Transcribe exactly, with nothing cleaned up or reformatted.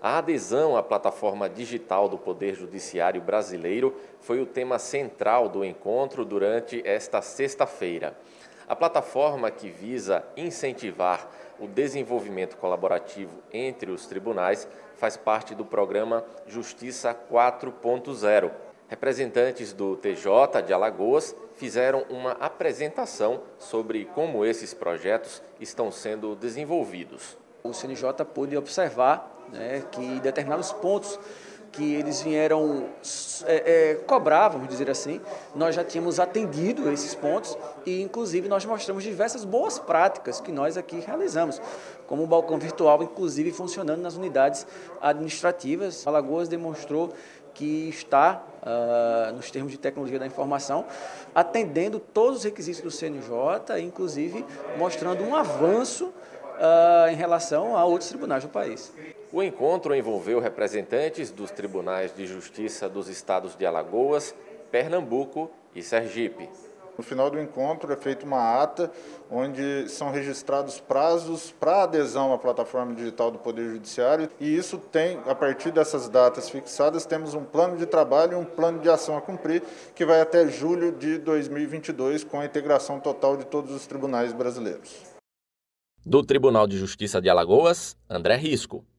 A adesão à plataforma digital do Poder Judiciário brasileiro foi o tema central do encontro durante esta sexta-feira. A plataforma, que visa incentivar o desenvolvimento colaborativo entre os tribunais, faz parte do programa Justiça quatro ponto zero. Representantes do T J de Alagoas fizeram uma apresentação sobre como esses projetos estão sendo desenvolvidos. O C N J pôde observar, né, que determinados pontos que eles vieram é, é, cobrar, vamos dizer assim, nós já tínhamos atendido esses pontos e, inclusive, nós mostramos diversas boas práticas que nós aqui realizamos, como o balcão virtual, inclusive, funcionando nas unidades administrativas. Alagoas demonstrou que está, uh, nos termos de tecnologia da informação, atendendo todos os requisitos do C N J, inclusive mostrando um avanço Uh, em relação a outros tribunais do país. O encontro envolveu representantes dos tribunais de justiça dos estados de Alagoas, Pernambuco e Sergipe. No final do encontro é feita uma ata onde são registrados prazos para adesão à plataforma digital do Poder Judiciário, e isso tem, a partir dessas datas fixadas, temos um plano de trabalho e um plano de ação a cumprir que vai até julho de dois mil e vinte e dois, com a integração total de todos os tribunais brasileiros. Do Tribunal de Justiça de Alagoas, André Risco.